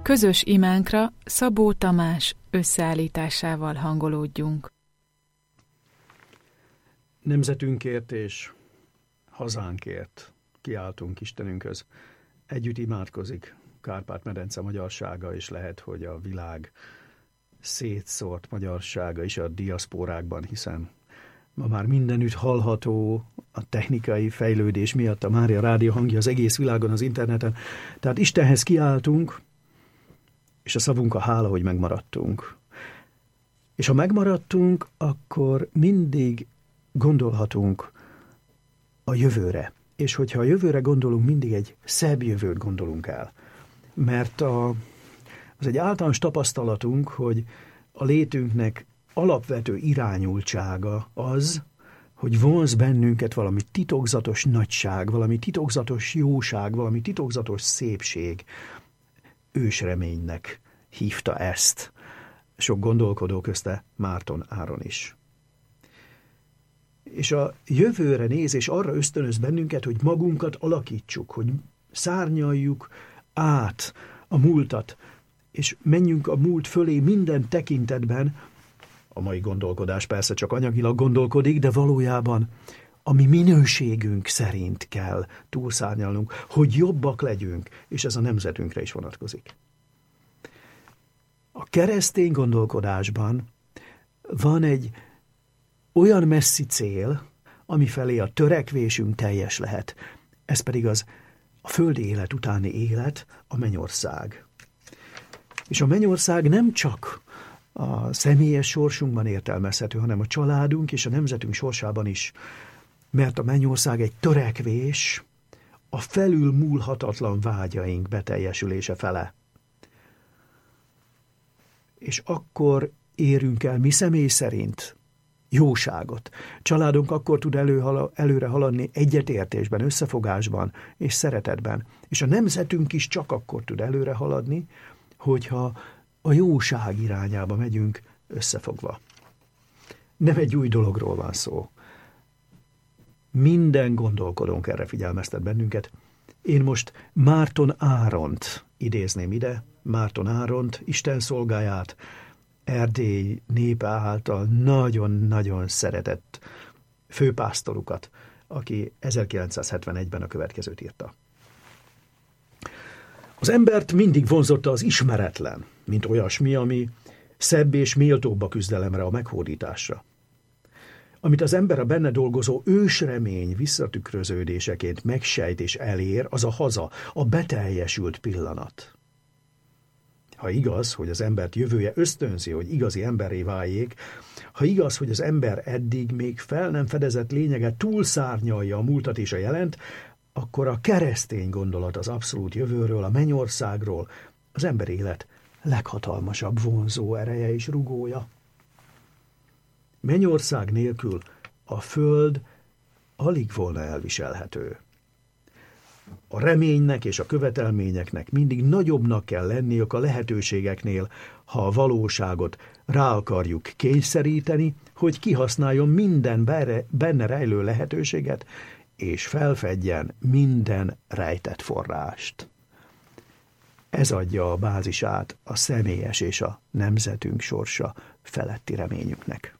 közös imánkra Szabó Tamás összeállításával hangolódjunk. Nemzetünkért és hazánkért kiáltunk Istenünkhöz. Együtt imádkozik Kárpát-medence magyarsága, és lehet, hogy a világ szétszórt magyarsága is a diaszpórákban, hiszen ma már mindenütt hallható a technikai fejlődés miatt a Mária Rádió hangja az egész világon, az interneten. Tehát Istenhez kiáltunk, és a szavunk a hála, hogy megmaradtunk. És ha megmaradtunk, akkor mindig gondolhatunk a jövőre. És hogyha a jövőre gondolunk, mindig egy szebb jövőt gondolunk el. Mert az egy általános tapasztalatunk, hogy a létünknek alapvető irányultsága az, hogy vonz bennünket valami titokzatos nagyság, valami titokzatos jóság, valami titokzatos szépség. Ősreménynek hívta ezt. Sok gondolkodó, közte Márton Áron is. És a jövőre néz, és arra ösztönöz bennünket, hogy magunkat alakítsuk, hogy szárnyaljuk át a múltat, és menjünk a múlt fölé minden tekintetben. A mai gondolkodás persze csak anyagilag gondolkodik, de valójában a mi minőségünk szerint kell túlszárnyalnunk, hogy jobbak legyünk, és ez a nemzetünkre is vonatkozik. A keresztény gondolkodásban van egy olyan messzi cél, ami felé a törekvésünk teljes lehet. Ez pedig a földi élet utáni élet, a mennyország. És a mennyország nem csak a személyes sorsunkban értelmezhető, hanem a családunk és a nemzetünk sorsában is. Mert a mennyország egy törekvés a felülmúlhatatlan vágyaink beteljesülése fele. És akkor érünk el mi személy szerint jóságot. Családunk akkor tud előre haladni egyetértésben, összefogásban és szeretetben. És a nemzetünk is csak akkor tud előre haladni, hogyha a jóság irányába megyünk összefogva. Nem egy új dologról van szó. Minden gondolkodónk erre figyelmeztet bennünket. Én most Márton Áront idézném ide, Márton Áront, Isten szolgáját, Erdély népe által nagyon-nagyon szeretett főpásztorukat, aki 1971-ben a következőt írta. Az embert mindig vonzotta az ismeretlen, mint olyasmi, ami szebb és méltóbb a küzdelemre, a meghódításra. Amit az ember a benne dolgozó ősremény visszatükröződéseként megsejt és elér, az a haza, a beteljesült pillanat. Ha igaz, hogy az embert jövője ösztönzi, hogy igazi emberré váljék, ha igaz, hogy az ember eddig még fel nem fedezett lényeget túlszárnyalja a múltat és a jelent, akkor a keresztény gondolat az abszolút jövőről, a mennyországról, az ember élet leghatalmasabb vonzó ereje és rugója. Mennyország nélkül a föld alig volna elviselhető. A reménynek és a követelményeknek mindig nagyobbnak kell lenniük a lehetőségeknél, ha a valóságot rá akarjuk kényszeríteni, hogy kihasználjon minden benne rejlő lehetőséget, és felfedjen minden rejtett forrást. Ez adja a bázisát a személyes és a nemzetünk sorsa feletti reményünknek.